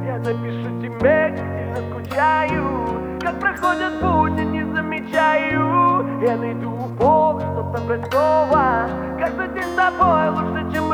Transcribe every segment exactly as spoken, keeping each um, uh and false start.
Я напишу тебе, как сильно скучаю, как проходят будни, не замечаю. Я найду повод, чтоб набрать снова. Каждый день с тобой лучше, чем мы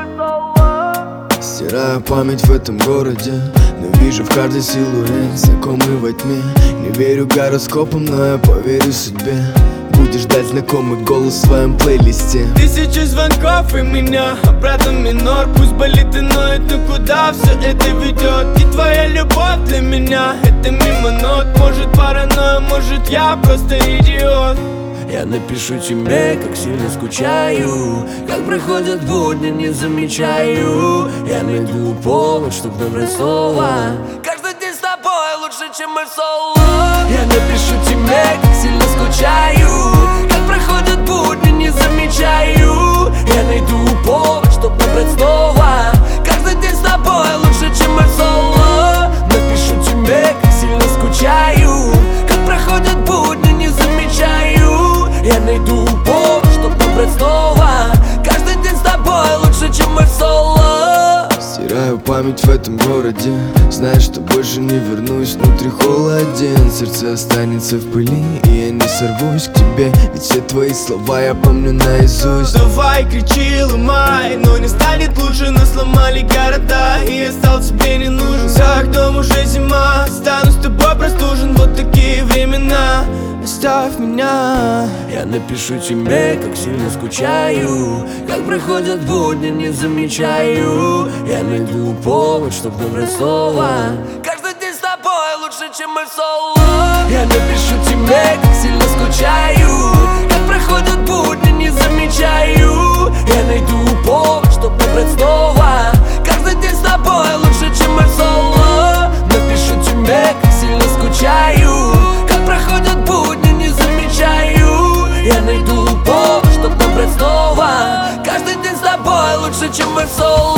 соло. Стираю память в этом городе, но вижу в каждой силуэт, знакомый во тьме. Не верю гороскопам, но я поверю судьбе. Будешь ждать знакомый голос в своем плейлисте. Тысячи звонков и меня обратно минор. Пусть болит и ноет, но куда все это ведет? И твоя любовь для меня это мимо нот. Может паранойя, может я просто идиот. Я напишу тебе, как сильно скучаю, как проходят будни, не замечаю. Я найду повод, чтоб набрать снова. Каждый день с тобой лучше, чем мы соло. Я напишу тебе, как сильно скучаю, как проходят будни, не замечаю. Я найду повод, чтоб набрать снова. Каждый день с тобой лучше, чем мы соло. Напишу тебе, как сильно скучаю, как проходят будни, не замечаю. Я найду повод, чтоб набрать снова. Каждый день с тобой лучше, чем мы соло. Стираю память в этом городе, знаю, что больше не вернусь. Внутри холоден, сердце останется в пыли, и я не сорвусь к тебе, ведь все твои слова я помню наизусть. Давай, кричи, ломай, но не станет лучше. Нас сломали города, и я стал тебе не нужен. За окном уже зима, стану с тобой простужен. Вот такие времена, оставь меня. Я напишу тебе, как сильно скучаю, как проходят будни, не замечаю. Я найду повод, чтоб набрать снова. Каждый день с тобой лучше, чем мы соло. Я напишу тебе, как сильно скучаю, как проходят будни, не замечаю. Я найду повод, чтоб набрать снова. Каждый день с тобой лучше, чем мы соло. Напишу тебе, как сильно скучаю, как проходят будни, не замечаю. Я найду повод, чтоб набрать снова. Каждый день с тобой лучше, чем мы соло.